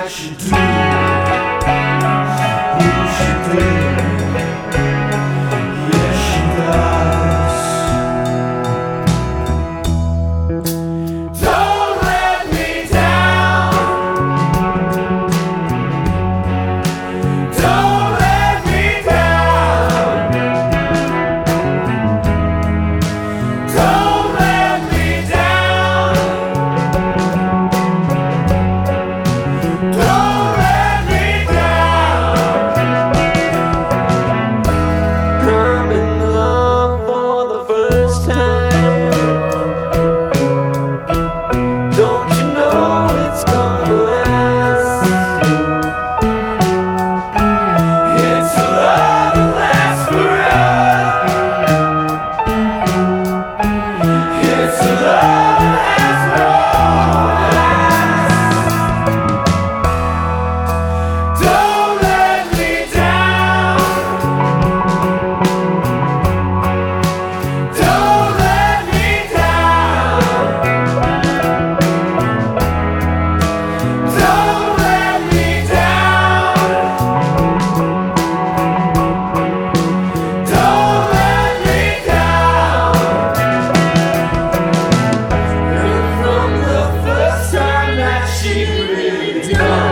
she do? Will she do? Yes, she does. Don't let me down. Don't let me down. Don't let me down. Don't let me down. I'm in love for the first time. Don't you know it's gonna last? It's a love that lasts forever. It's a love that has no last. Don't let me down. Don't let me down. Don't let me down. Don't let me down. And from the first time that she really done.